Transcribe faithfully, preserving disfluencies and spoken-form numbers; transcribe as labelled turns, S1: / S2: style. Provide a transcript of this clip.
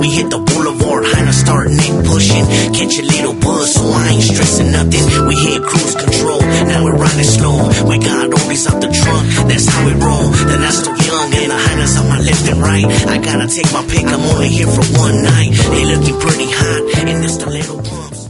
S1: We hit the boulevard, Heiner start neck pushing. Catch a little buzz, so I ain't stressing nothing. We hit cruise control, now we're riding slow. We got oldies out the trunk, that's how we roll. Then I still young and the Heiner's on my left and right. I gotta take my pick, I'm only here for one night. They looking pretty hot, and there's the little bumps.